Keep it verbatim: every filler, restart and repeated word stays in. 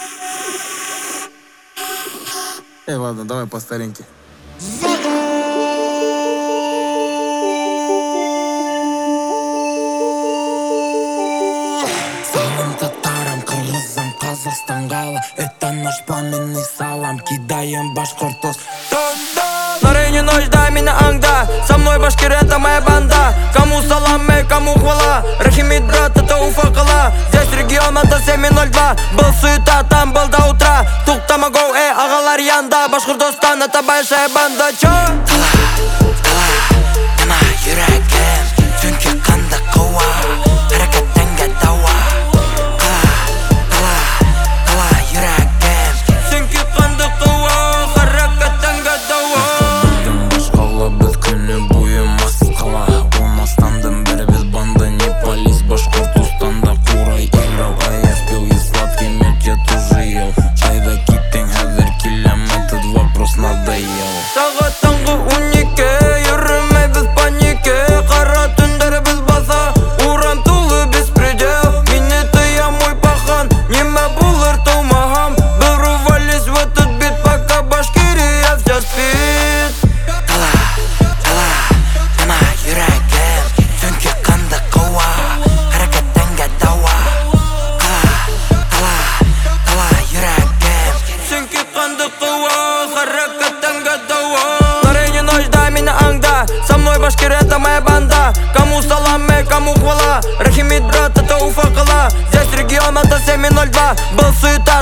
Эй, ладно, давай по старинке. Салам татарам, кыргызам, Казахстанга. Это наш пламенный салам, кидаем Башкортостан. На районе ночь, дай меня ангда. Со мной башкир, это моя банда. Кому салам, эй, кому хвала. Рахимит, брат, это Уфа кала. Здесь регион, это семь ноль два. Был суета, там был до утра. Туктамагоу, эй, агалар янда. Башкортостан, это большая банда. Чё? Кала, кала, дана юрегем. Чүнки канда куа, харакаттанга дауа. Кала, кала, кала юрегем. Чүнки канда куа, харакаттанга дауа. Башкала біз күні бойы мас қала. Он астандың бір біз банда. Не полис Башкортостанда курай играл. А я спел и сладкий мед я тоже ел. Чайда киттен хәзір келем. Этот вопрос надоел. Сағат таңғы он екі, йөрмей біз панике. Қара түндер біз баса, урам тулы беспредел. Мені тыя мой пахан, неме булыр тумахам. Біз рвались в этот бит, пока Башкирия вся спит. Кала, кала, дана юрегем. Чүнки канда куа, харакаттанга дауа. Кала, кала, кала юрегем. Чүнки канда куа, харакаттанга дауа. На районе ночь, дай меня ангда. Со мной башкир, это моя банда. Кому салам, эй, кому хвала. Рахимит, брат, это Уфа кала. Здесь регион, это семь ноль два. Был суета,